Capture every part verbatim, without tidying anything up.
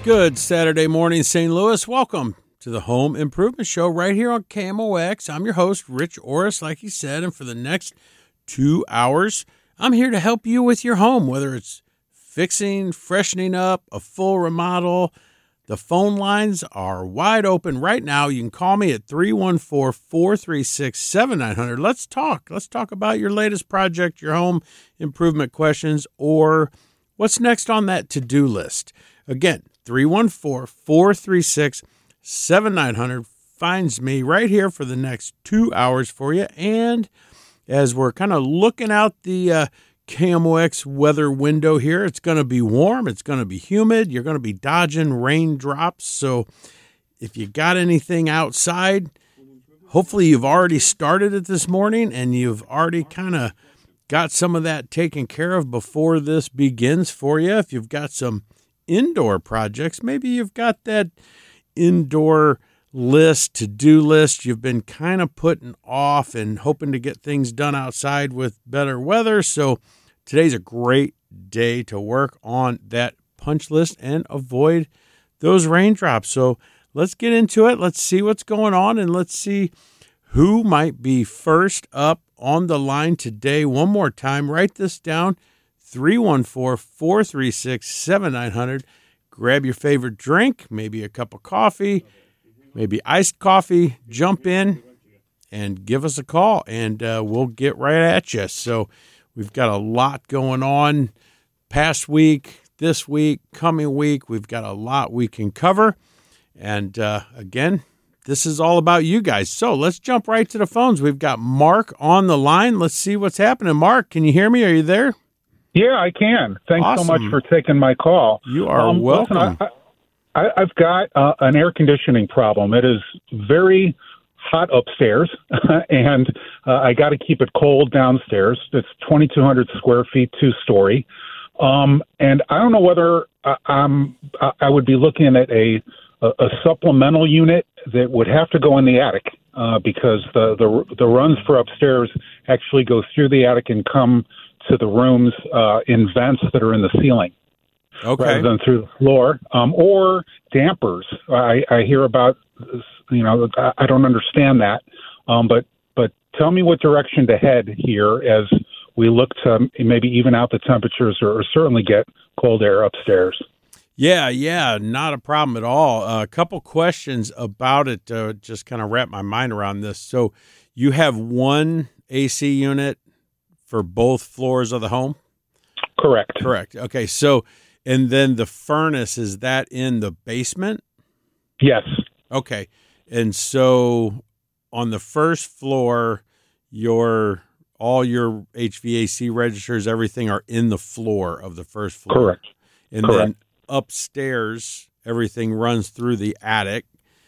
Good Saturday morning, Saint Louis. Welcome to the Home Improvement Show right here on K M O X. I'm your host, Rich Orris, like he said, and for the next two hours, I'm here to help you with your home, whether it's fixing, freshening up, a full remodel. The phone lines are wide open right now. You can call me at three one four, four three six, seven nine zero zero. Let's talk. Let's talk about your latest project, your home improvement questions, or what's next on that to-do list. Again, three one four, four three six, seven nine zero zero finds me right here for the next two hours for you. And as we're kind of looking out the uh, K M O X weather window here, it's going to be warm. It's going to be humid. You're going to be dodging raindrops. So if you got anything outside, hopefully you've already started it this morning and you've already kind of got some of that taken care of before this begins for you. If you've got some indoor projects, maybe you've got that indoor list, to-do list you've been kind of putting off and hoping to get things done outside with better weather. So today's a great day to work on that punch list and avoid those raindrops. So let's get into it. Let's see what's going on and let's see who might be first up on the line today. One more time, write this down. three one four, four three six, seven nine zero zero. Grab your favorite drink, maybe a cup of coffee, maybe iced coffee. Jump in and give us a call, and uh, we'll get right at you. So we've got a lot going on past week, this week, coming week. We've got a lot we can cover. And uh, again, this is all about you guys. So let's jump right to the phones. We've got Mark on the line. Let's see what's happening. Mark, can you hear me? Are you there? Yeah, I can. Thanks Awesome. so much for taking my call. You are um, welcome. Listen, I, I, I've got uh, an air conditioning problem. It is very hot upstairs, and uh, I got to keep it cold downstairs. It's twenty-two hundred square feet, two-story. Um, and I don't know whether I, I'm, I would be looking at a, a, a supplemental unit that would have to go in the attic uh, because the, the, the runs for upstairs actually go through the attic and come to the rooms uh, in vents that are in the ceiling, okay, rather than through the floor, um, or dampers. I, I hear about, you know, I, I don't understand that, um, but but tell me what direction to head here as we look to maybe even out the temperatures or, or certainly get cold air upstairs. Yeah, yeah, not a problem at all. Uh, a couple questions about it to just kind of wrap my mind around this. So you have one A C unit for both floors of the home? Correct. Correct. Okay. So, and then the furnace, is that in the basement? Yes. Okay. And so on the first floor, your, all your H V A C registers, everything are in the floor of the first floor. Correct. And Correct. then upstairs, everything runs through the attic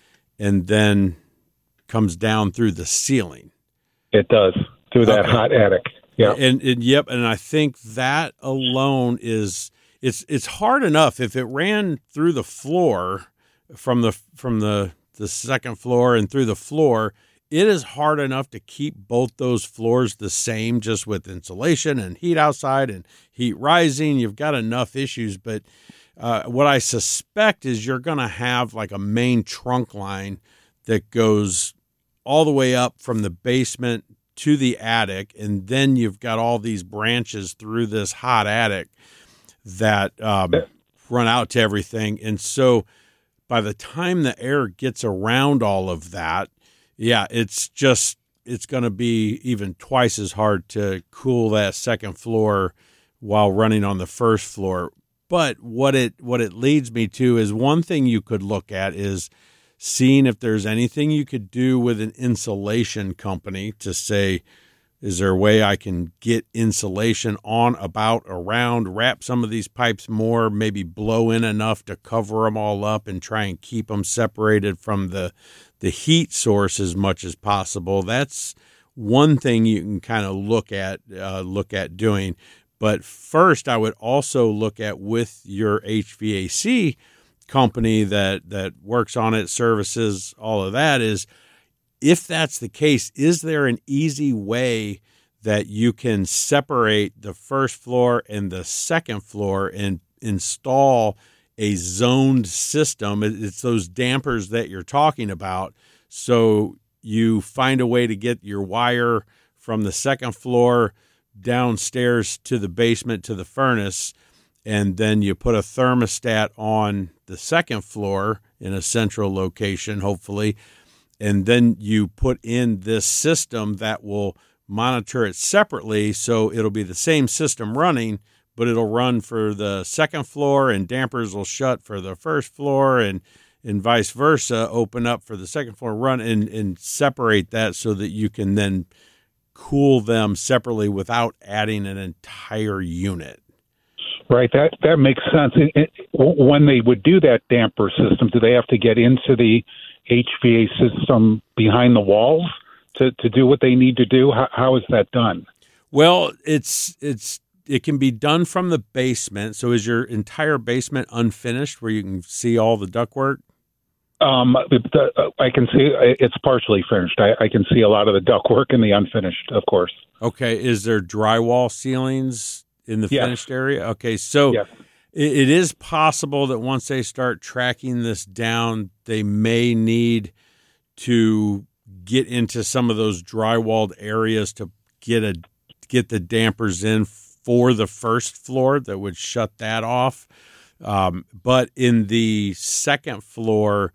and then comes down through the ceiling. It does, through that Okay. hot attic. Yeah. And, and yep, and I think that alone is it's it's hard enough if it ran through the floor from the from the the second floor and through the floor. It is hard enough to keep both those floors the same, just with insulation and heat outside and heat rising. You've got enough issues, but uh, what I suspect is you're going to have like a main trunk line that goes all the way up from the basement to the attic, and then you've got all these branches through this hot attic that um, run out to everything. And so by the time the air gets around all of that, yeah, it's just, it's going to be even twice as hard to cool that second floor while running on the first floor. But what it, what it leads me to is one thing you could look at is seeing if there's anything you could do with an insulation company to say, is there a way I can get insulation on, about, around, wrap some of these pipes more, maybe blow in enough to cover them all up and try and keep them separated from the the heat source as much as possible. That's one thing you can kind of look at, uh, look at doing. But first, I would also look at with your H V A C company that, that works on it, services, all of that, is if that's the case, is there an easy way that you can separate the first floor and the second floor and install a zoned system. It's those dampers that you're talking about. So you find a way to get your wire from the second floor downstairs to the basement to the furnace, and then you put a thermostat on the second floor in a central location, hopefully, and then you put in this system that will monitor it separately, so it'll be the same system running, but it'll run for the second floor, and dampers will shut for the first floor, and and vice versa, open up for the second floor, run and, and separate that so that you can then cool them separately without adding an entire unit. Right, that that makes sense. It, it, when they would do that damper system, do they have to get into the H V A system behind the walls to, to do what they need to do? How, how is that done? Well, it's it's it can be done from the basement. So is your entire basement unfinished where you can see all the ductwork? Um, the, I can see it's partially finished. I, I can see a lot of the ductwork in the unfinished, of course. Okay, is there drywall ceilings in the yes. finished area? Okay, so yes. it, it is possible that once they start tracking this down, they may need to get into some of those drywalled areas to get a get the dampers in for the first floor that would shut that off. Um, but in the second floor,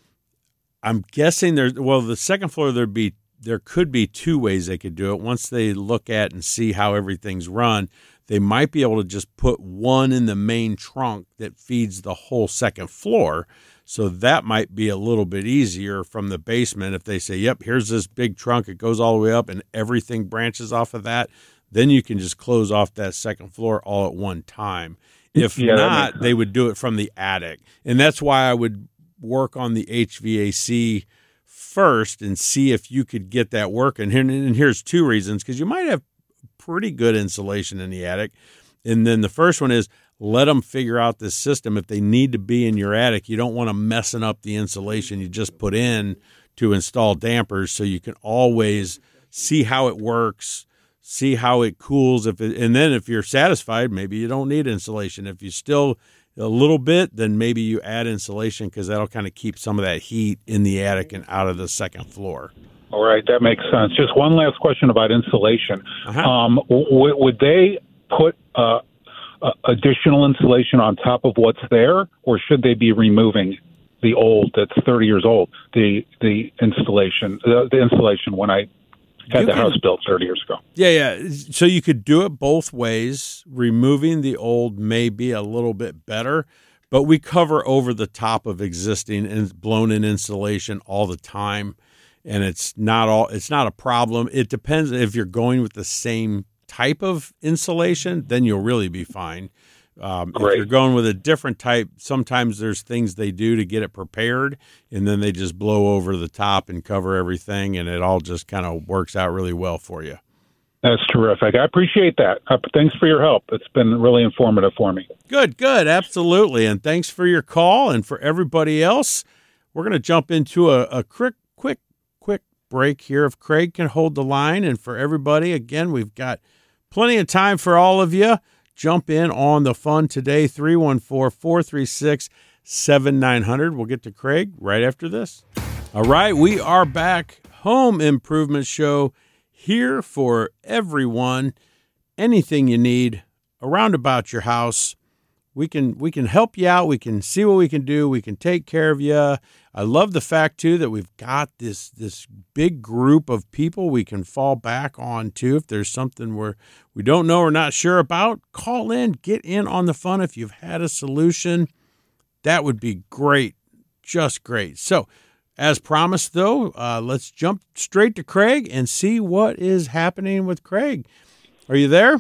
I'm guessing there's well, the second floor there'd be there could be two ways they could do it. Once they look at and see how everything's run, they might be able to just put one in the main trunk that feeds the whole second floor. So that might be a little bit easier from the basement if they say, yep, here's this big trunk. It goes all the way up and everything branches off of that. Then you can just close off that second floor all at one time. If yeah, not, they would do it from the attic. And that's why I would work on the H V A C first and see if you could get that working. And here's two reasons, because you might have pretty good insulation in the attic. And then the first one is let them figure out this system. If they need to be in your attic, you don't want to messing up the insulation you just put in to install dampers, so you can always see how it works, see how it cools. If it, and then if you're satisfied, maybe you don't need insulation. If you still a little bit, then maybe you add insulation, because that'll kind of keep some of that heat in the attic and out of the second floor. All right, that makes sense. Just one last question about insulation. Uh-huh. Um, w- would they put uh, uh, additional insulation on top of what's there, or should they be removing the old, that's thirty years old, the the installation, the, the insulation when I had You the can, house built thirty years ago? Yeah, yeah. So you could do it both ways. Removing the old may be a little bit better, but we cover over the top of existing and blown-in insulation all the time, and it's not all. It's not a problem. It depends if you're going with the same type of insulation, then you'll really be fine. Um, if you're going with a different type, sometimes there's things they do to get it prepared, and then they just blow over the top and cover everything, and it all just kind of works out really well for you. That's terrific. I appreciate that. Uh, thanks for your help. It's been really informative for me. Good, good. Absolutely. And thanks for your call. And for everybody else, we're going to jump into a, a quick, quick, quick break here if Craig can hold the line. And for everybody, again, we've got plenty of time for all of you. Jump in on the fun today, three one four, four three six, seven nine zero zero. We'll get to Craig right after this. All right, we are back. Home Improvement Show here for everyone. Anything you need around about your house, we can we can help you out. We can see what we can do. We can take care of you. I love the fact, too, that we've got this this big group of people we can fall back on, too. If there's something we're, we don't know or not sure about, call in, get in on the fun. If you've had a solution, that would be great, just great. So, as promised, though, uh, let's jump straight to Craig and see what is happening with Craig. Are you there?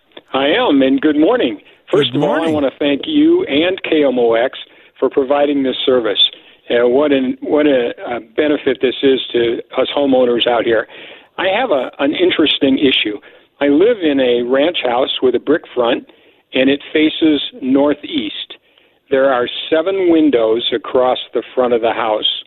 I am, and good morning. First good morning. of all, I want to thank you and K M O X for providing this service. Uh, what an, what a, a benefit this is to us homeowners out here. I have a, an interesting issue. I live in a ranch house with a brick front, and it faces northeast. There are seven windows across the front of the house.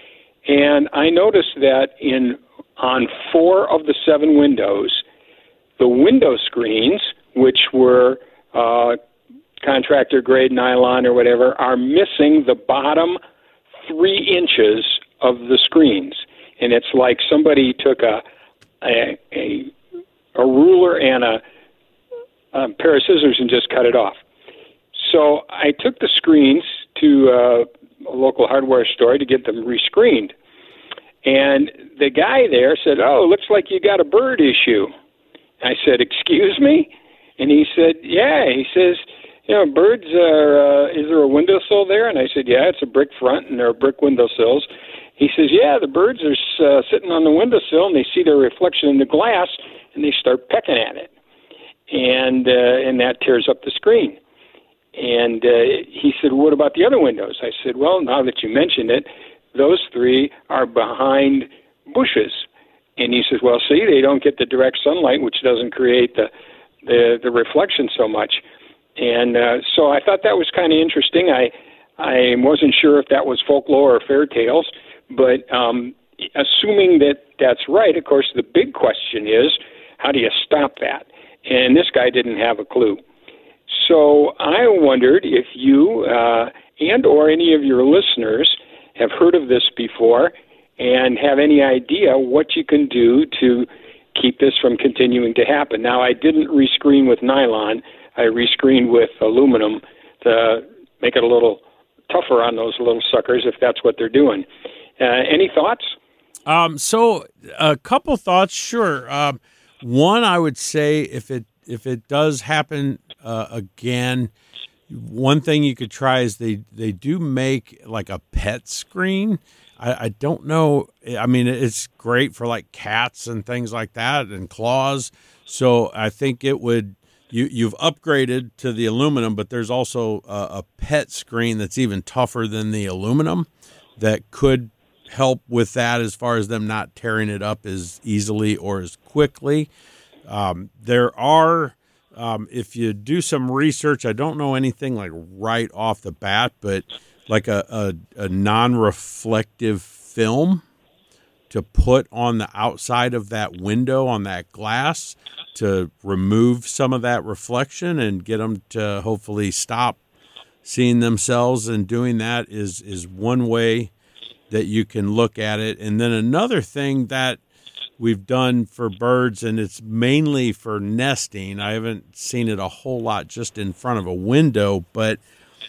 And I noticed that in on four of the seven windows, the window screens, which were uh, contractor grade nylon or whatever, are missing the bottom three inches of the screens. And it's like somebody took a a, a, a ruler and a, a pair of scissors and just cut it off. So I took the screens to uh, a local hardware store to get them rescreened. And the guy there said, "Oh, looks like you got a bird issue." I said, "Excuse me?" And he said, "Yeah." He says, "You know, birds are, uh, is there a windowsill there?" And I said, "Yeah, it's a brick front and there are brick windowsills." He says, "Yeah, the birds are uh, sitting on the windowsill and they see their reflection in the glass and they start pecking at it. And, uh, and that tears up the screen." And uh, he said, "What about the other windows?" I said, "Well, now that you mentioned it, those three are behind bushes." And he says, "Well, see, they don't get the direct sunlight, which doesn't create the the, the reflection so much." And uh, so I thought that was kind of interesting. I I wasn't sure if that was folklore or fairy tales, but um, assuming that that's right, of course, the big question is, how do you stop that? And this guy didn't have a clue. So I wondered if you uh, and or any of your listeners have heard of this before and have any idea what you can do to keep this from continuing to happen. Now, I didn't rescreen with nylon. I rescreened with aluminum to make it a little tougher on those little suckers if that's what they're doing. Uh, any thoughts? Um, so a couple thoughts, sure. Um, one, I would say if it if it does happen uh, again, one thing you could try is they, they do make like a pet screen. I, I don't know. I mean, it's great for like cats and things like that and claws. So I think it would, you, you've upgraded to the aluminum, but there's also a, a pet screen that's even tougher than the aluminum that could help with that as far as them not tearing it up as easily or as quickly. Um, there are, um, if you do some research, I don't know anything like right off the bat, but like a, a, a non-reflective film to put on the outside of that window on that glass to remove some of that reflection and get them to hopefully stop seeing themselves, and doing that is, is one way that you can look at it. And then another thing that we've done for birds, and it's mainly for nesting. I haven't seen it a whole lot just in front of a window, but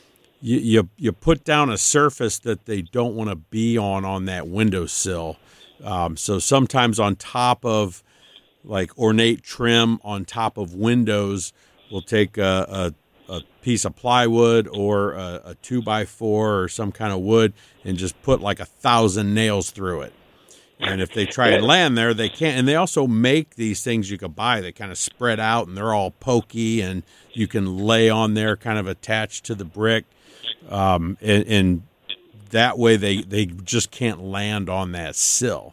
you you, you put down a surface that they don't want to be on on that windowsill. Um, so sometimes on top of like ornate trim on top of windows, we'll take a, a, a piece of plywood or a, a two by four or some kind of wood and just put like a thousand nails through it. And if they try and land there, they can't. And they also make these things you could buy that kind of spread out, and they're all pokey, and you can lay on there kind of attached to the brick. Um, and, and that way they, they just can't land on that sill.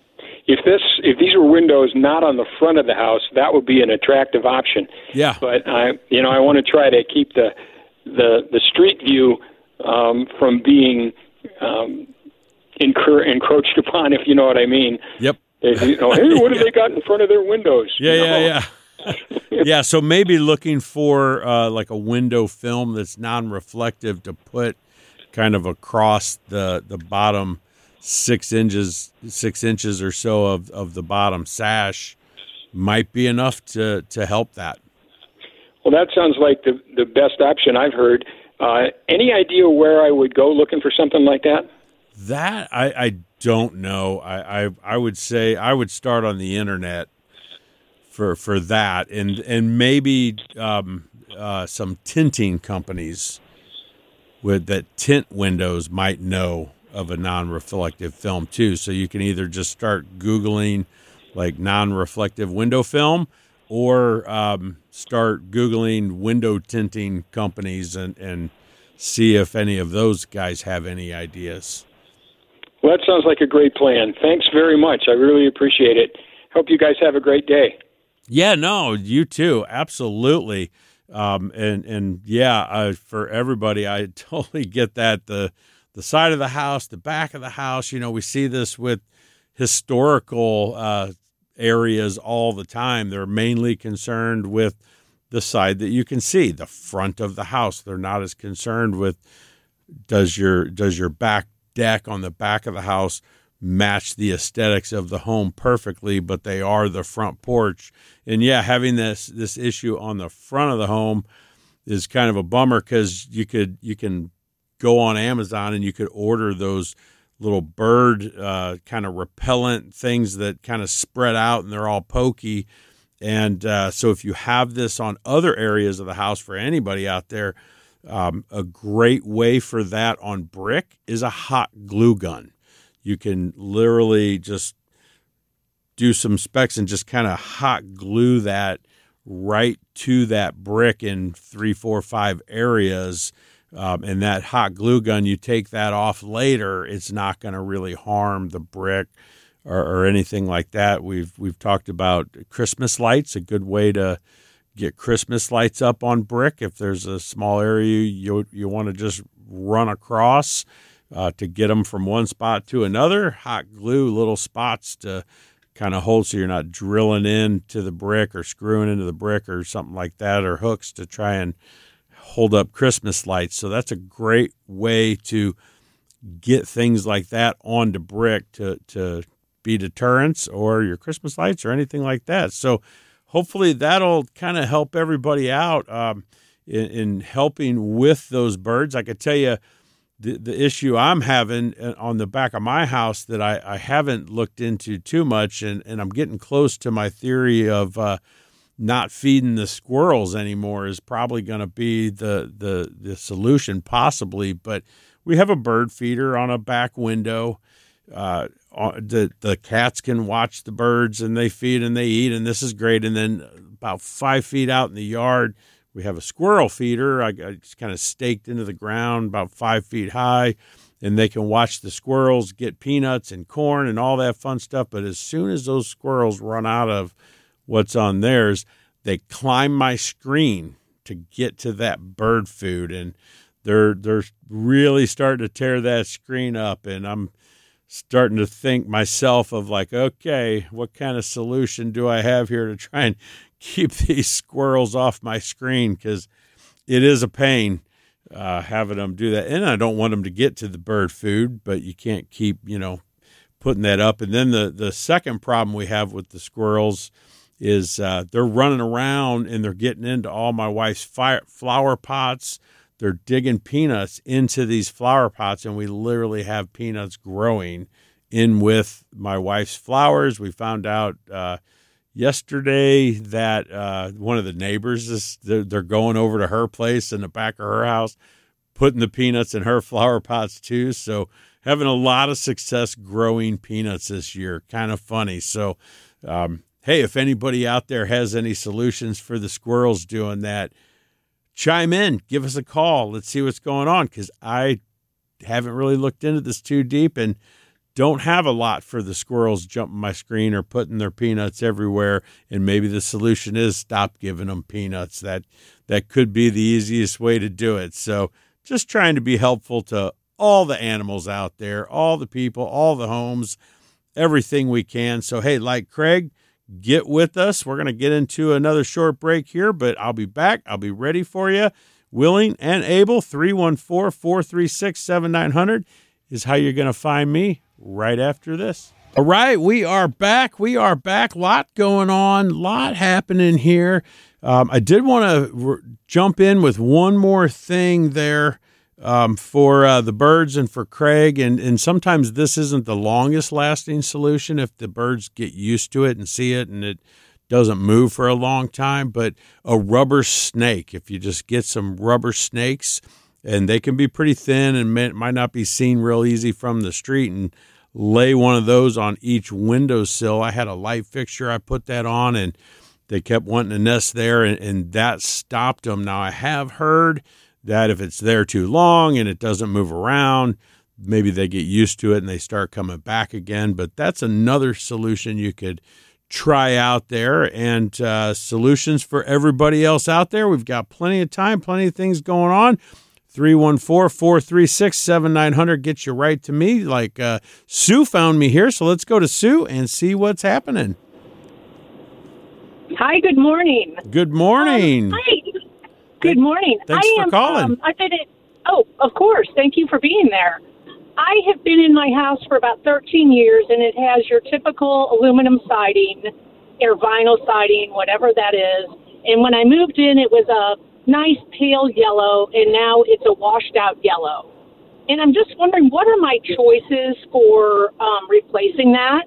If this, if these were windows not on the front of the house, that would be an attractive option. Yeah. But I, you know, I want to try to keep the the, the street view um, from being um, Encro- encroached upon, if you know what I mean. Yep. They, you know, hey, what have they got in front of their windows? Yeah, you know? yeah, yeah. Yeah, so maybe looking for uh, like a window film that's non-reflective to put kind of across the the bottom six inches, six inches or so of, of the bottom sash might be enough to, to help that. Well, that sounds like the the best option I've heard. Uh, any idea where I would go looking for something like that? That I, I don't know. I, I I would say I would start on the internet for for that, and and maybe um, uh, some tinting companies with that tint windows might know of a non-reflective film too. So you can either just start Googling like non-reflective window film, or um, start Googling window tinting companies and and see if any of those guys have any ideas. Well, that sounds like a great plan. Thanks very much. I really appreciate it. Hope you guys have a great day. Yeah, no, you too. Absolutely. Um, and, and yeah, uh, for everybody, I totally get that. The, the side of the house, the back of the house, you know, we see this with historical uh, areas all the time. They're mainly concerned with the side that you can see, the front of the house. They're not as concerned with does your does your back deck on the back of the house match the aesthetics of the home perfectly, but they are the front porch. And yeah, having this this issue on the front of the home is kind of a bummer, because you could you can go on Amazon and you could order those little bird uh, kind of repellent things that kind of spread out and they're all pokey. And uh, so if you have this on other areas of the house, for anybody out there, um, a great way for that on brick is a hot glue gun. You can literally just do some specs and just kind of hot glue that right to that brick in three, four, five areas. Um, and that hot glue gun, you take that off later, it's not going to really harm the brick or, or anything like that. We've we've talked about Christmas lights, a good way to get Christmas lights up on brick. If there's a small area you you want to just run across uh, to get them from one spot to another, hot glue little spots to kind of hold so you're not drilling into the brick or screwing into the brick or something like that, or hooks to try and hold up Christmas lights. So that's a great way to get things like that onto brick to, to be deterrents, or your Christmas lights or anything like that. So hopefully that'll kind of help everybody out um, in, in helping with those birds. I could tell you the, the issue I'm having on the back of my house that I, I haven't looked into too much, and, and I'm getting close to my theory of uh, not feeding the squirrels anymore is probably going to be the, the the solution, possibly. But we have a bird feeder on a back window. Uh, the the cats can watch the birds and they feed and they eat, and this is great. And then about five feet out in the yard, we have a squirrel feeder. I, I just kind of staked into the ground about five feet high, and they can watch the squirrels get peanuts and corn and all that fun stuff. But as soon as those squirrels run out of what's on theirs, they climb my screen to get to that bird food, and they're they're really starting to tear that screen up. And I'm starting to think myself of like, okay, what kind of solution do I have here to try and keep these squirrels off my screen? Because it is a pain uh, having them do that, and I don't want them to get to the bird food, but you can't keep, you know, putting that up. And then the the second problem we have with the squirrels is uh, they're running around and they're getting into all my wife's fire, flower pots. They're digging peanuts into these flower pots, and we literally have peanuts growing in with my wife's flowers. We found out uh, yesterday that uh, one of the neighbors, is they're, they're going over to her place in the back of her house, putting the peanuts in her flower pots too. So having a lot of success growing peanuts this year. Kind of funny. So, um, hey, if anybody out there has any solutions for the squirrels doing that, chime in, give us a call. Let's see what's going on, because I haven't really looked into this too deep and don't have a lot for the squirrels jumping my screen or putting their peanuts everywhere. And maybe the solution is stop giving them peanuts. That that could be the easiest way to do it. So just trying to be helpful to all the animals out there, all the people, all the homes, everything we can. So, hey, like Craig, get with us. We're going to get into another short break here, but I'll be back. I'll be ready for you, willing and able. three one four, four three six, seven nine zero zero is how you're going to find me right after this. All right, we are back. We are back. Lot going on, lot happening here. Um, I did want to r- jump in with one more thing there um, for uh, the birds and for Craig. And, and sometimes this isn't the longest lasting solution if the birds get used to it and see it and it doesn't move for a long time. But a rubber snake, if you just get some rubber snakes, and they can be pretty thin and may, might not be seen real easy from the street, and lay one of those on each windowsill. I had a light fixture. I put that on, and they kept wanting to nest there, and, and that stopped them. Now, I have heard that if it's there too long and it doesn't move around, maybe they get used to it and they start coming back again. But that's another solution you could try out there. And uh, solutions for everybody else out there. We've got plenty of time, plenty of things going on. three one four, four three six, seven nine zero zero gets you right to me. Like uh, Sue found me here, so let's go to Sue and see what's happening. Hi, good morning. Good morning. Um, hi. Good morning. Thanks I for am, calling. Um, I've been in, oh, of course. Thank you for being there. I have been in my house for about thirteen years, and it has your typical aluminum siding or vinyl siding, whatever that is. And when I moved in, it was a nice pale yellow, and now it's a washed out yellow. And I'm just wondering, what are my choices for um, replacing that?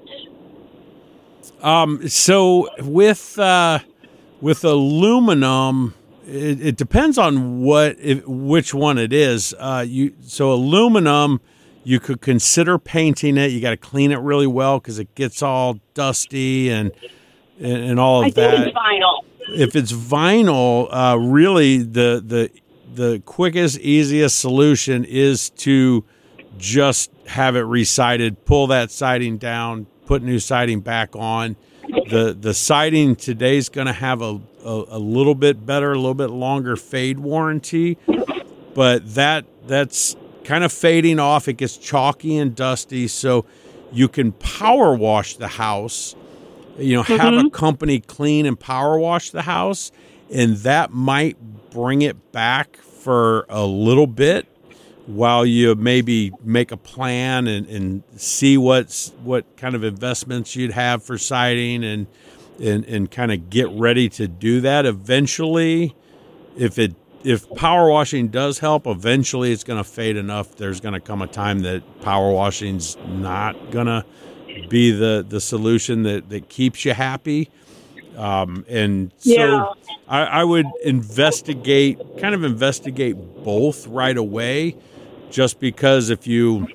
Um, so with uh, with aluminum, it, it depends on what if, which one it is. Uh, you so aluminum, you could consider painting it. You got to clean it really well because it gets all dusty and and, and all of I that. think it's vinyl. If it's vinyl, uh, really the the the quickest, easiest solution is to just have it resided, pull that siding down, put new siding back on. The the siding today is going to have a, a, a little bit better, a little bit longer fade warranty, but that that's kind of fading off. It gets chalky and dusty, so you can power wash the house. You know, have Mm-hmm. a company clean and power wash the house, and that might bring it back for a little bit while you maybe make a plan and, and see what's what kind of investments you'd have for siding and and, and kind of get ready to do that. Eventually, if it if power washing does help, eventually it's going to fade enough. There's going to come a time that power washing's not going to be the, the solution that, that keeps you happy. Um, and so Yeah. I, I would investigate, kind of investigate both right away, just because if you,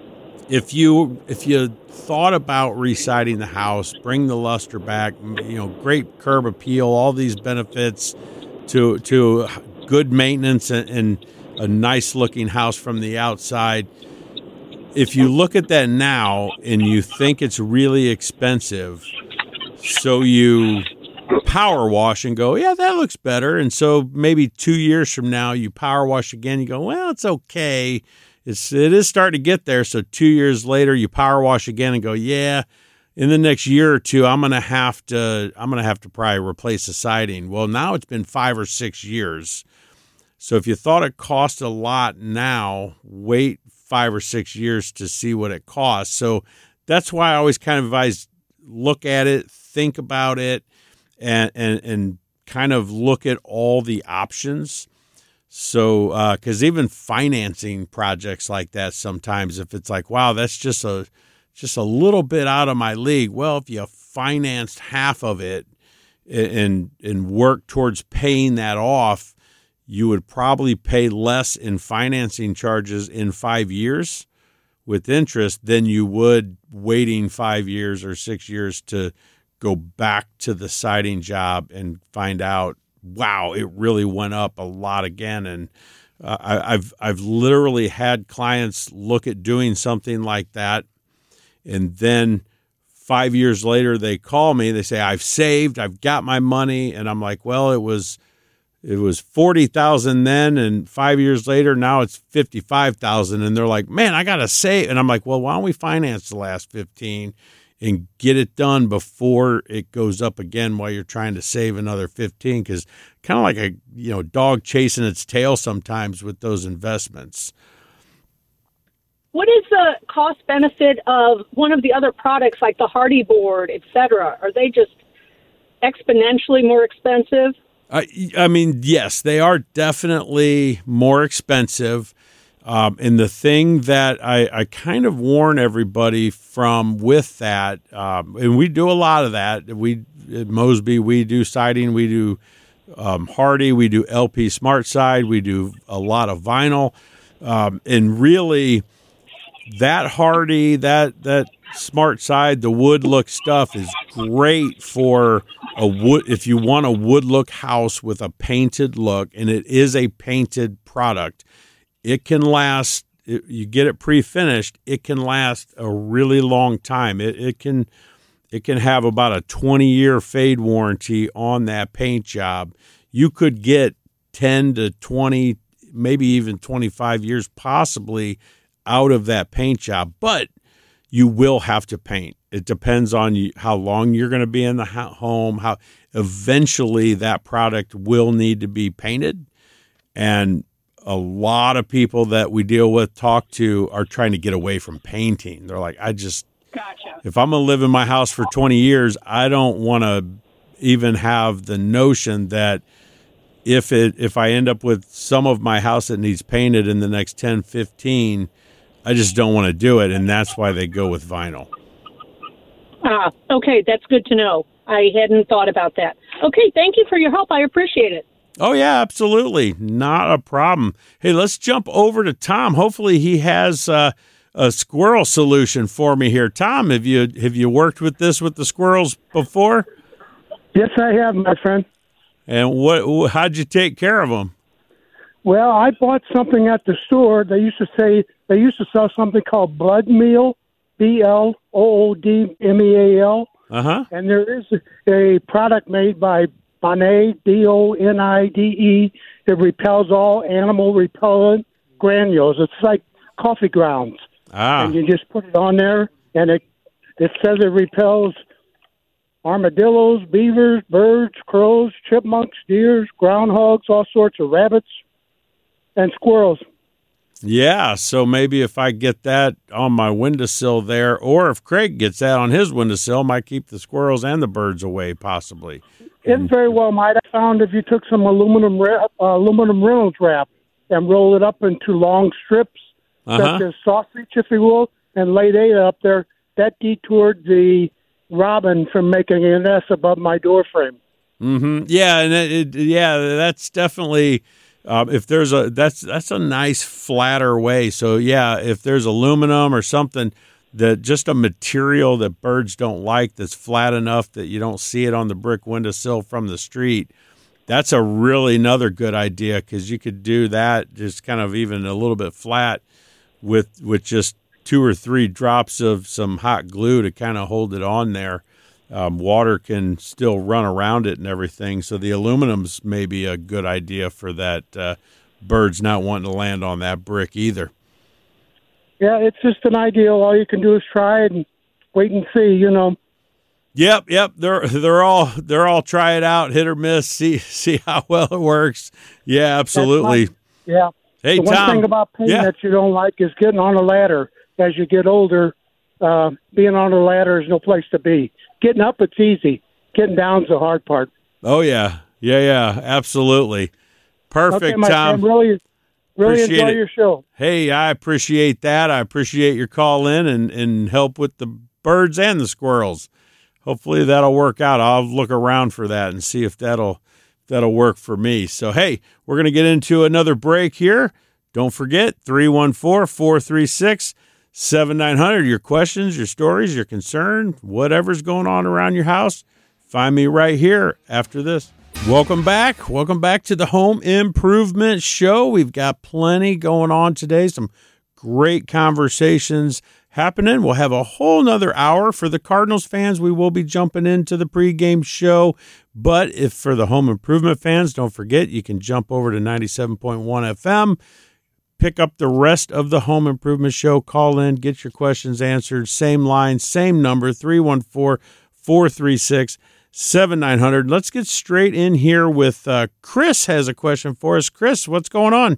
if you, if you thought about residing the house, bring the luster back, you know, great curb appeal, all these benefits to, to good maintenance and, and a nice looking house from the outside. If you look at that now and you think it's really expensive, so you power wash and go, yeah, that looks better. And so maybe two years from now, you power wash again. You go, well, it's okay. It's, it is starting to get there. So two years later, you power wash again and go, yeah, in the next year or two, I'm going to have to, I'm going to have to probably replace the siding. Well, now it's been five or six years. So if you thought it cost a lot now, wait five or six years to see what it costs. So that's why I always kind of advise, look at it, think about it, and and, and kind of look at all the options. So, because uh, even financing projects like that, sometimes if it's like, wow, that's just a just a little bit out of my league. Well, if you financed half of it and and work towards paying that off, you would probably pay less in financing charges in five years with interest than you would waiting five years or six years to go back to the siding job and find out, wow, it really went up a lot again. And uh, I, I've I've literally had clients look at doing something like that, and then five years later they call me. They say, I've saved, I've got my money, and I'm like, well, it was. It was forty thousand then, and five years later, now it's fifty-five thousand. And they're like, man, I got to save. And I'm like, well, why don't we finance the last fifteen and get it done before it goes up again while you're trying to save another fifteen? Because kind of like a you know dog chasing its tail sometimes with those investments. What is the cost benefit of one of the other products like the Hardy board, et cetera? Are they just exponentially more expensive? I, I mean, yes, they are definitely more expensive. Um, and the thing that I, I kind of warn everybody from with that, um, and we do a lot of that. We at Mosby, we do siding, we do um, Hardy, we do L P Smart Side, we do a lot of vinyl. Um, and really, that Hardy, that that Smart Side, the wood look stuff is great for a wood. If you want a wood look house with a painted look, and it is a painted product, it can last. It, you get it pre-finished, it can last a really long time. It, it can it can have about a twenty year fade warranty on that paint job. You could get ten to twenty, maybe even twenty-five years possibly out of that paint job, but you will have to paint. it depends on you, how long you're going to be in the ho- home, how eventually that product will need to be painted. And a lot of people that we deal with, talk to, are trying to get away from painting. They're like, I just, Gotcha. if I'm going to live in my house for twenty years, I don't want to even have the notion that if it, if I end up with some of my house that needs painted in the next ten, fifteen, I just don't want to do it. And that's why they go with vinyl. Ah, okay. That's good to know. I hadn't thought about that. Okay. Thank you for your help. I appreciate it. Oh, yeah, absolutely. Not a problem. Hey, let's jump over to Tom. Hopefully he has uh, a squirrel solution for me here. Tom, have you have you worked with this with the squirrels before? Yes, I have, my friend. And what? How'd you take care of them? Well, I bought something at the store. They used to say they used to sell something called Blood Meal, B L O O D M E A L. Uh-huh. And there is a product made by Bonnet, D O N I D E. It repels all animal repellent granules. It's like coffee grounds. Ah. And you just put it on there, and it it says it repels armadillos, beavers, birds, crows, chipmunks, deers, groundhogs, all sorts of rabbits, and squirrels. Yeah, so maybe if I get that on my windowsill there, or if Craig gets that on his windowsill, might keep the squirrels and the birds away, possibly. It very well might. I found if you took some aluminum wrap, uh, aluminum Reynolds wrap and roll it up into long strips, Uh-huh. such as sausage, if you will, and laid it up there, that detoured the robin from making a nest above my door frame. Mm-hmm. Yeah, and it, it, yeah, that's definitely um, if there's a that's that's a nice flatter way. So yeah, if there's aluminum or something that just a material that birds don't like that's flat enough that you don't see it on the brick windowsill from the street, that's a really another good idea, because you could do that just kind of even a little bit flat with with just two or three drops of some hot glue to kind of hold it on there. Um, water can still run around it and everything. So the aluminum's maybe a good idea for that. Uh, birds not wanting to land on that brick either. Yeah, it's just an ideal. All you can do is try it and wait and see, you know. Yep, yep. They're they're all they're all try it out, hit or miss, see see how well it works. Yeah, absolutely. My, yeah. Hey, the one Tom, thing about painting yeah. that you don't like is getting on a ladder. As you get older, uh, being on a ladder is no place to be. Getting up, it's easy. Getting down's the hard part. Oh yeah, yeah, yeah. Absolutely. Perfect, okay, my Tom. friend, really, really Appreciate enjoy it. your show. Hey, I appreciate that. I appreciate your call in and, and help with the birds and the squirrels. Hopefully that'll work out. I'll look around for that and see if that'll that'll work for me. So, hey, we're going to get into another break here. Don't forget, three one four, four three six, seven nine zero zero. Your questions, your stories, your concern, whatever's going on around your house, find me right here after this. Welcome back. Welcome back to the Home Improvement Show. We've got plenty going on today, some great conversations happening. We'll have a whole nother hour for the Cardinals fans. We will be jumping into the pregame show. But if for the home improvement fans, don't forget, you can jump over to ninety-seven point one F M, pick up the rest of the Home Improvement Show, call in, get your questions answered. Same line, same number, three one four, four three six, seven nine zero zero. Let's get straight in here with uh, Chris has a question for us. Chris, what's going on?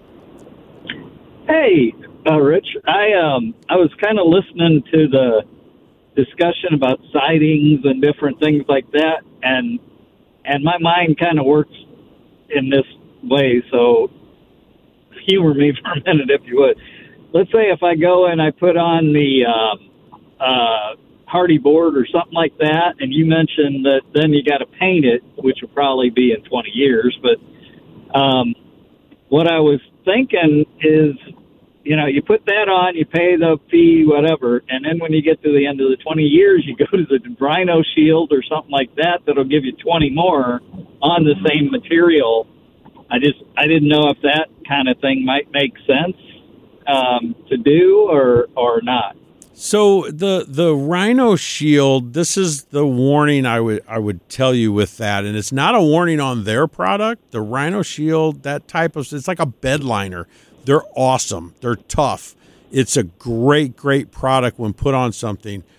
Hey, uh, Rich. I um I was kind of listening to the discussion about sidings and different things like that, and and my mind kind of works in this way. So humor me for a minute, if you would. Let's say if I go and I put on the um, uh, hardy board or something like that, and you mentioned that then you got to paint it, which will probably be in twenty years. But um, what I was thinking is, you know, you put that on, you pay the fee, whatever, and then when you get to the end of the twenty years, you go to the Rhino Shield or something like that that'll give you twenty more on the same material. I just, I didn't know if that kind of thing might make sense um, to do or or not. So the the Rhino Shield, this is the warning I would I would tell you with that, and it's not a warning on their product. The Rhino Shield, that type of, it's like a bed liner. They're awesome. They're tough. It's a great, great product when put on something.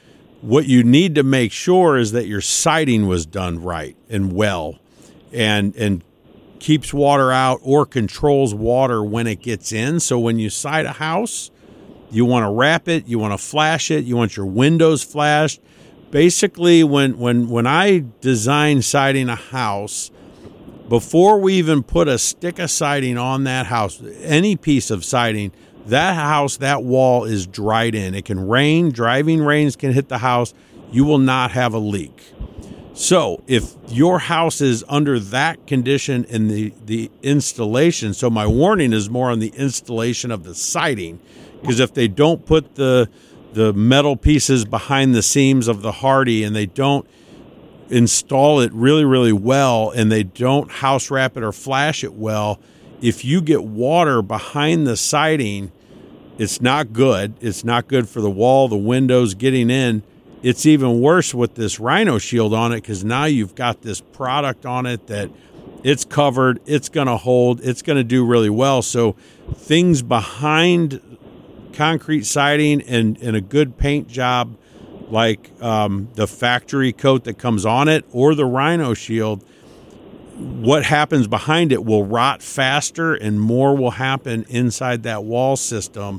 What you need to make sure is that your siding was done right and well, and and keeps water out or controls water when it gets in. So when you side a house, you want to wrap it, you want to flash it, you want your windows flashed. Basically, when when when I design siding a house, before we even put a stick of siding on that house, any piece of siding, that house, that wall is dried in. It can rain, driving rains can hit the house. You will not have a leak. So if your house is under that condition in the, the installation, so my warning is more on the installation of the siding, because if they don't put the the metal pieces behind the seams of the Hardie and they don't install it really, really well, and they don't house wrap it or flash it well, if you get water behind the siding, it's not good. It's not good for the wall, the windows getting in. It's even worse with this Rhino Shield on it, because now you've got this product on it that it's covered, it's going to hold, it's going to do really well. So things behind concrete siding and, and a good paint job, like um, the factory coat that comes on it or the Rhino Shield, what happens behind it will rot faster and more will happen inside that wall system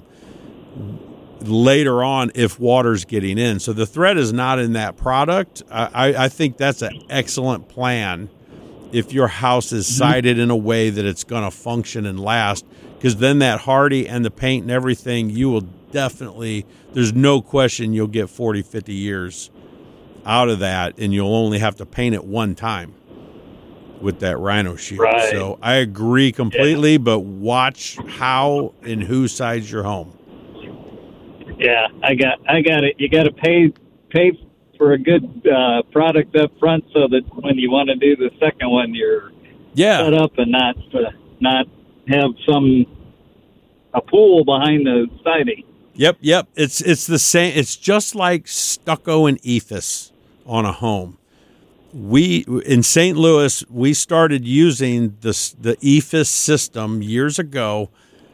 later on if water's getting in. So the threat is not in that product. I, I think that's an excellent plan if your house is sided in a way that it's going to function and last, because then that Hardie and the paint and everything, you will definitely, there's no question you'll get forty, fifty years out of that, and you'll only have to paint it one time with that Rhino Shield. Right. So I agree completely, yeah. But watch how and who sides your home. Yeah, I got, I got it. You got to pay, pay for a good uh, product up front, so that when you want to do the second one, you're yeah. set up and not, uh, not have some a pool behind the siding. Yep, yep. It's it's the same. It's just like stucco and E F I S on a home. We in Saint Louis, we started using this the E F I S system years ago.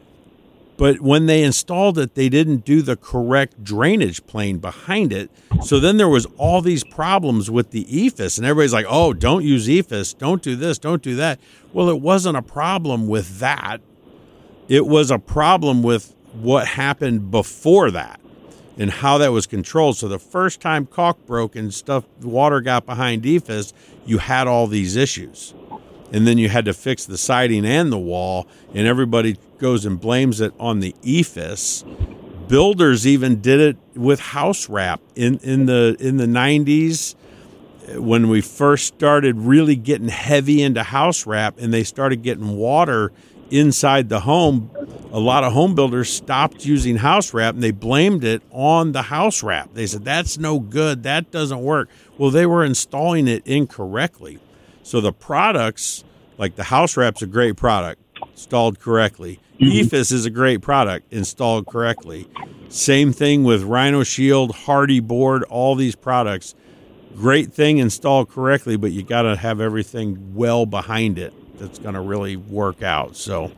But when they installed it, they didn't do the correct drainage plane behind it. So then there was all these problems with the E F I S. And everybody's like, oh, don't use E F I S. Don't do this. Don't do that. Well, it wasn't a problem with that. It was a problem with what happened before that and how that was controlled. So the first time caulk broke and stuff, water got behind E F I S, you had all these issues. And then you had to fix the siding and the wall, and everybody goes and blames it on the E F I S. Builders even did it with house wrap in, in the in the nineties when we first started really getting heavy into house wrap, and they started getting water inside the home. A lot of home builders stopped using house wrap, and they blamed it on the house wrap. They said, that's no good, that doesn't work. Well, they were installing it incorrectly. So the products, like the house wrap's a great product, installed correctly. Mm-hmm. E F I S is a great product, installed correctly. Same thing with Rhino Shield, Hardie board, all these products. Great thing installed correctly, but you got to have everything well behind it that's going to really work out. So,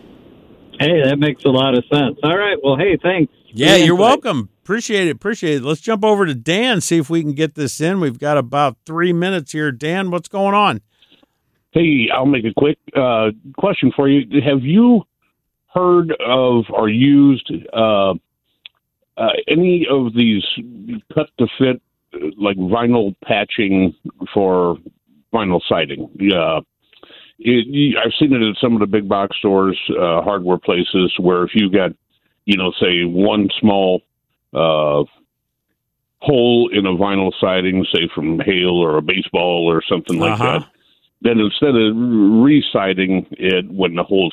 hey, that makes a lot of sense. All right. Well, hey, thanks. Yeah, you're welcome. Appreciate it. Appreciate it. Let's jump over to Dan, see if we can get this in. We've got about three minutes here. Dan, what's going on? Hey, I'll make a quick uh, question for you. Have you heard of or used uh, uh, any of these cut-to-fit, like vinyl patching for vinyl siding? Uh, it, I've seen it at some of the big box stores, uh, hardware places, where if you got, you know, say one small uh, hole in a vinyl siding, say from hail or a baseball or something like uh-huh. that, then instead of re-siding it when the whole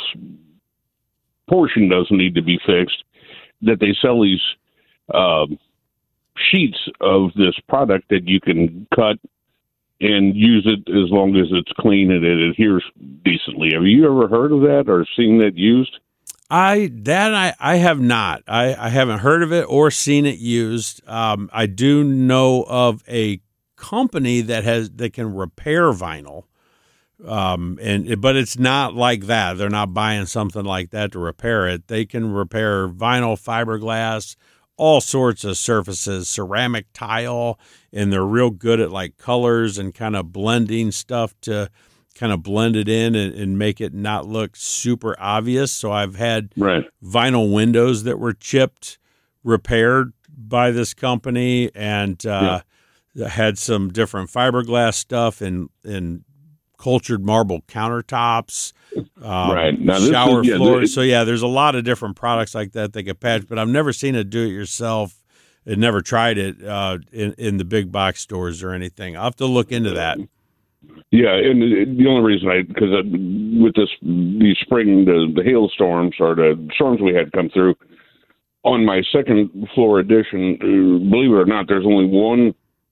portion doesn't need to be fixed, that they sell these uh, sheets of this product that you can cut and use it as long as it's clean and it adheres decently. Have you ever heard of that or seen that used? I that I, I have not. I, I haven't heard of it or seen it used. Um, I do know of a company that has that can repair vinyl, um, and but it's not like that. They're not buying something like that to repair it. They can repair vinyl, fiberglass, all sorts of surfaces, ceramic tile, and they're real good at like colors and kind of blending stuff to kind of blend it in and, and make it not look super obvious. So I've had right. vinyl windows that were chipped, repaired by this company, and uh, yeah. had some different fiberglass stuff and, and cultured marble countertops, um, right. now, shower is, yeah, floors. this, so, yeah, there's a lot of different products like that they could patch, but I've never seen a do-it-yourself and never tried it uh, in, in the big box stores or anything. I'll have to look into that. Yeah, and the only reason I, because with this, these spring, the, the hailstorms or the storms we had come through, on my second floor addition, uh, believe it or not, there's only one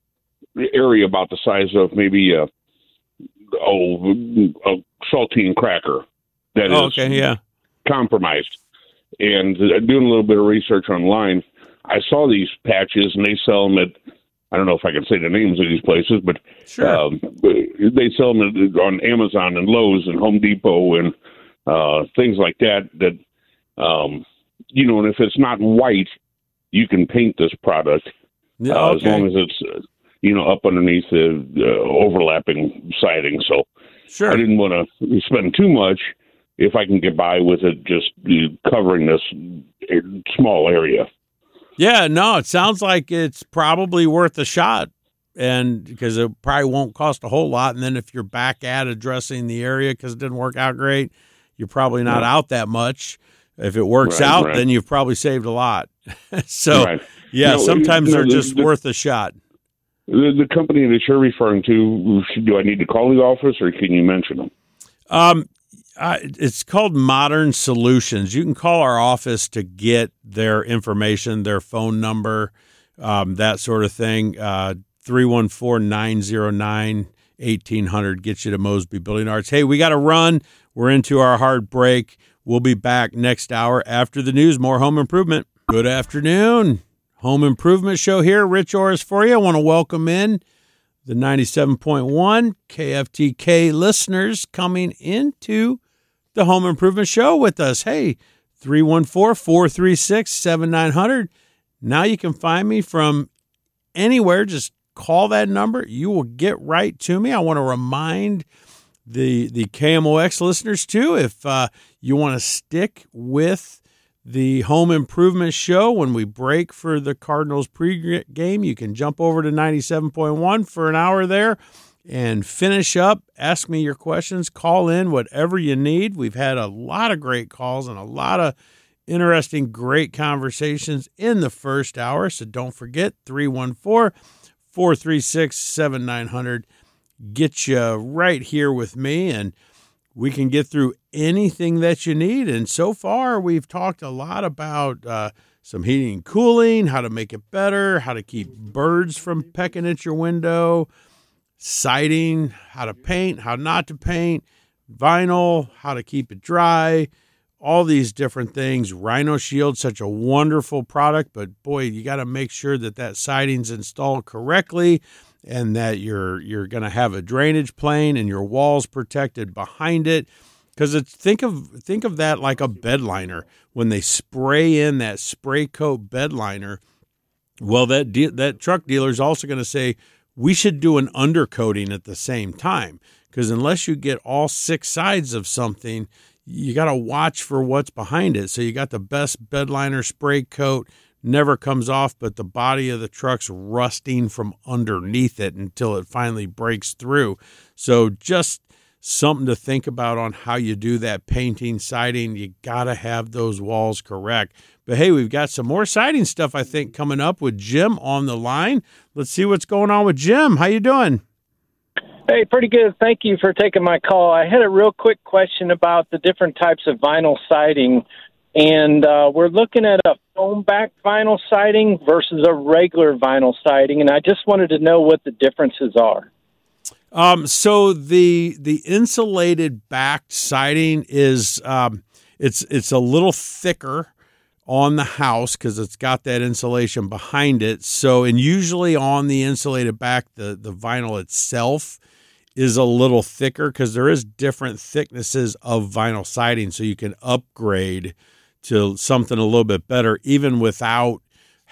area about the size of maybe a, oh, a saltine cracker that oh, is okay, yeah. compromised. And uh, doing a little bit of research online, I saw these patches, and they sell them at, I don't know if I can say the names of these places, but sure. um, they sell them on Amazon and Lowe's and Home Depot and uh, things like that. That um, you know, and if it's not white, you can paint this product yeah, uh, okay. as long as it's uh, you know up underneath the uh, overlapping siding. So sure. I didn't want to spend too much if I can get by with it just uh, covering this small area. Yeah, no, it sounds like it's probably worth a shot, and because it probably won't cost a whole lot. And then if you're back at addressing the area because it didn't work out great, you're probably not yeah. out that much. If it works right, out, right. then you've probably saved a lot. so, right. yeah, you know, sometimes you know, they're the, just the, worth a shot. The, the company that you're referring to, do I need to call the office, or can you mention them? Um. Uh, it's called Modern Solutions. You can call our office to get their information, their phone number, um, that sort of thing. Uh, three one four, nine zero nine, eighteen hundred gets you to Mosby Building Arts. Hey, we got to run. We're into our hard break. We'll be back next hour after the news. More home improvement. Good afternoon. Home Improvement Show here. Rich Orris for you. I want to welcome in the ninety-seven point one K F T K listeners coming into the Home Improvement Show with us. Hey, three one four, four three six, seven nine zero zero. Now you can find me from anywhere. Just call that number. You will get right to me. I want to remind the the K M O X listeners, too, if uh, you want to stick with the Home Improvement Show when we break for the Cardinals pregame, you can jump over to ninety-seven point one for an hour there and finish up. Ask me your questions. Call in whatever you need. We've had a lot of great calls and a lot of interesting, great conversations in the first hour. So don't forget, three one four, four three six, seven nine zero zero. Get you right here with me, and we can get through anything that you need. And so far, we've talked a lot about uh, some heating and cooling, how to make it better, how to keep birds from pecking at your window, siding, how to paint, how not to paint, vinyl, how to keep it dry, all these different things. Rhino Shield, such a wonderful product, but boy, you got to make sure that that siding's installed correctly and that you're you're going to have a drainage plane and your walls protected behind it. Because it's think of think of that like a bed liner. When they spray in that spray coat bed liner, well, that de- that truck dealer is also going to say, we should do an undercoating at the same time, because unless you get all six sides of something, you got to watch for what's behind it. So you got the best bed liner spray coat, never comes off, but the body of the truck's rusting from underneath it until it finally breaks through. So just something to think about on how you do that painting, siding. You got to have those walls correct. But hey, we've got some more siding stuff, I think, coming up with Jim on the line. Let's see what's going on with Jim. How you doing? Hey, pretty good. Thank you for taking my call. I had a real quick question about the different types of vinyl siding, and uh, we're looking at a foam-back vinyl siding versus a regular vinyl siding, and I just wanted to know what the differences are. Um, so the the insulated backed siding is um, it's it's a little thicker on the house because it's got that insulation behind it. So, and usually on the insulated back, the, the vinyl itself is a little thicker because there is different thicknesses of vinyl siding. So you can upgrade to something a little bit better, even without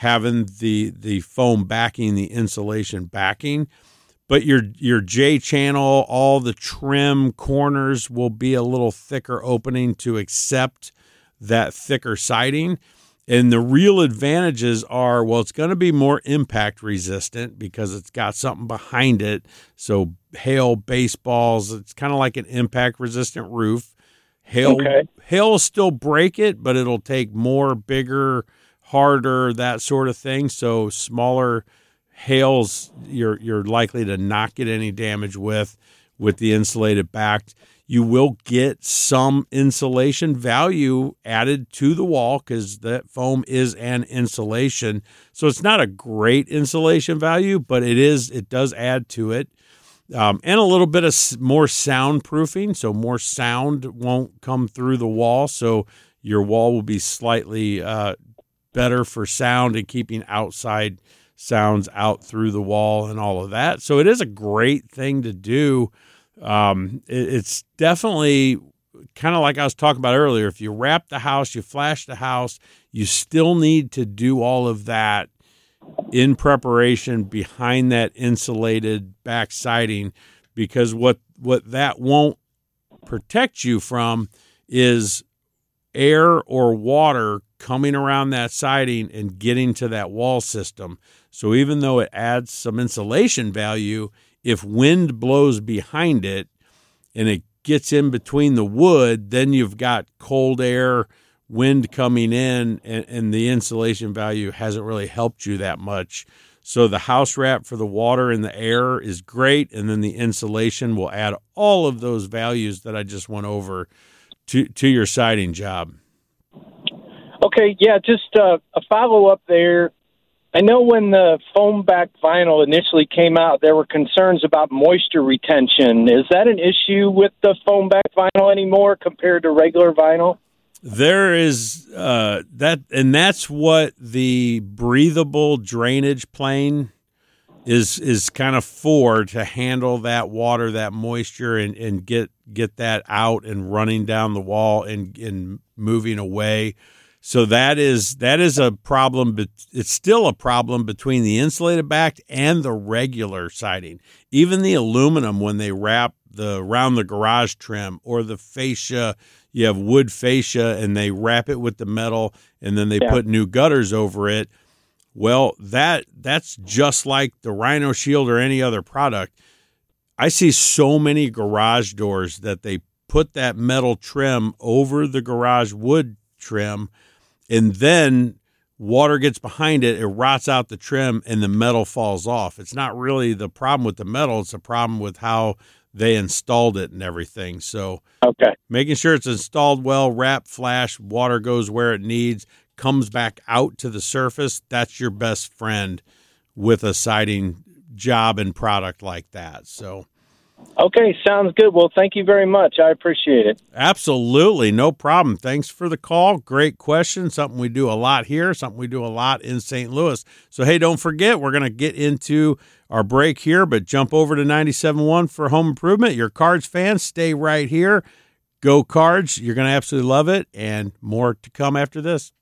having the the foam backing, the insulation backing. But your your J channel, all the trim corners will be a little thicker opening to accept that thicker siding. And the real advantages are, well, it's going to be more impact resistant because it's got something behind it. So hail, baseballs, it's kind of like an impact resistant roof. Hail, okay. hail will still break it, but it'll take more, bigger, harder, that sort of thing. So smaller hails, you're you're likely to not get any damage with with the insulated backed. You will get some insulation value added to the wall because that foam is an insulation. So it's not a great insulation value, but it is. It does add to it. Um, and a little bit of more soundproofing, so more sound won't come through the wall. So your wall will be slightly uh, better for sound and keeping outside sounds out through the wall and all of that. So it is a great thing to do. Um, it, it's definitely kind of like I was talking about earlier. If you wrap the house, you flash the house, you still need to do all of that in preparation behind that insulated back siding, because what, what that won't protect you from is air or water coming around that siding and getting to that wall system. So even though it adds some insulation value, if wind blows behind it and it gets in between the wood, then you've got cold air, wind coming in, and, and the insulation value hasn't really helped you that much. So the house wrap for the water and the air is great, and then the insulation will add all of those values that I just went over to, to your siding job. Okay, yeah, just uh, a follow-up there. I know when the foam back vinyl initially came out, there were concerns about moisture retention. Is that an issue with the foam back vinyl anymore compared to regular vinyl? There is uh, that, and that's what the breathable drainage plane is is kind of for, to handle that water, that moisture, and, and get get that out and running down the wall and, and moving away. So that is that is a problem, but it's still a problem between the insulated backed and the regular siding. Even the aluminum, when they wrap the around the garage trim or the fascia, you have wood fascia and they wrap it with the metal and then they yeah. put new gutters over it. Well, that that's just like the Rhino Shield or any other product. I see so many garage doors that they put that metal trim over the garage wood trim, and then water gets behind it, it rots out the trim, and the metal falls off. It's not really the problem with the metal. It's a problem with how they installed it and everything. So okay, making sure it's installed well, wrap, flash, water goes where it needs, comes back out to the surface. That's your best friend with a siding job and product like that. So okay, sounds good. Well, thank you very much. I appreciate it. Absolutely. No problem. Thanks for the call. Great question. Something we do a lot here, something we do a lot in Saint Louis. So, hey, don't forget, we're going to get into our break here, but jump over to ninety-seven point one for Home Improvement. You're Cards fans, stay right here. Go Cards. You're going to absolutely love it, and more to come after this.